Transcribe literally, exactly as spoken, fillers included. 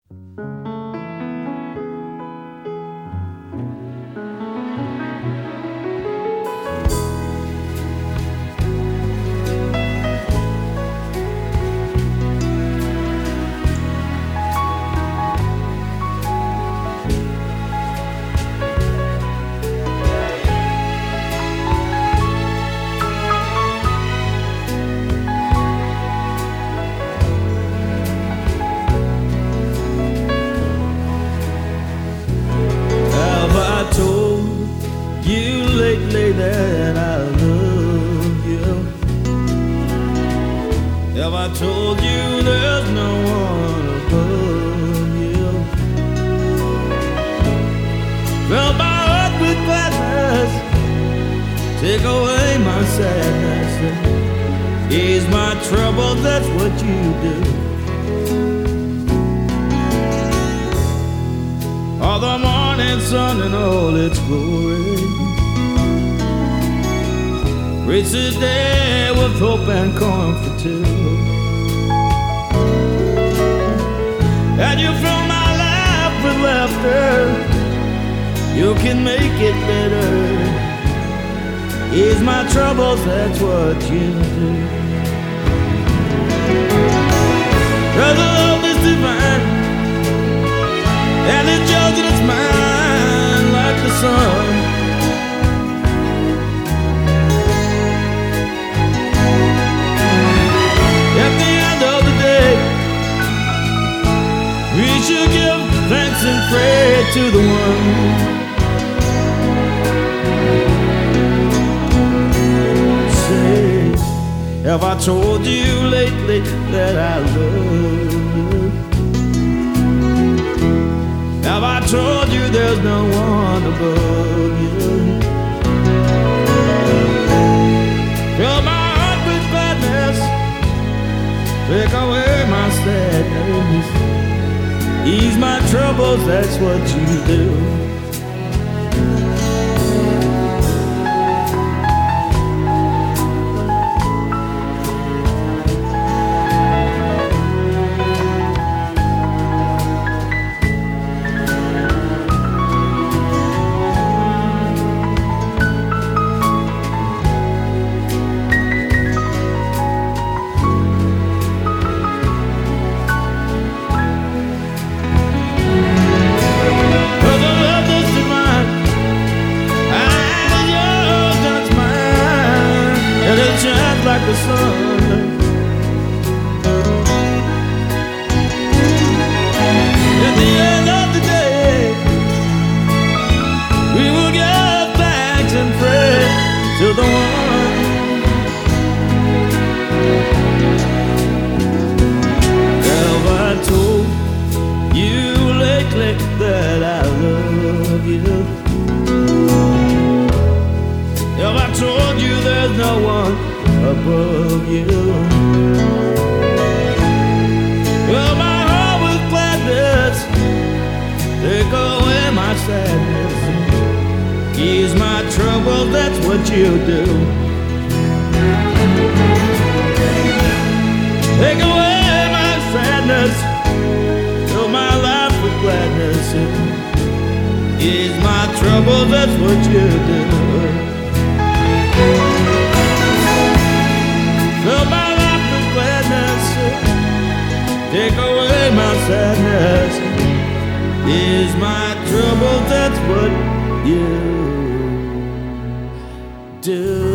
Lately that I love you? Have I told you there's no one above you? Fill my heart with gladness, take away my sadness, and ease my trouble, that's what you do. All the morning sun and all its glory, reach the day with hope and comfort too. And you fill my life with laughter, you can make it better. Ease my troubles, that's what you do. Cause the love is divine, and it's yours and it's mine like the sun. We should give thanks and pray to the one. Say, have I told you lately that I love you? Have I told you there's no one above you? Fill my heart with gladness, take away my sadness, ease my troubles, that's what you do. Like the sun, at the end of the day, we will give thanks and pray to the one. Have I told you lately that I love you? Have I told you there's no one above you? Fill my heart with gladness, take away my sadness, ease my trouble, that's what you do. Take away my sadness, fill my life with gladness, ease my trouble, that's what you do. Fill my life with gladness, take away my sadness, ease my trouble, that's what you do.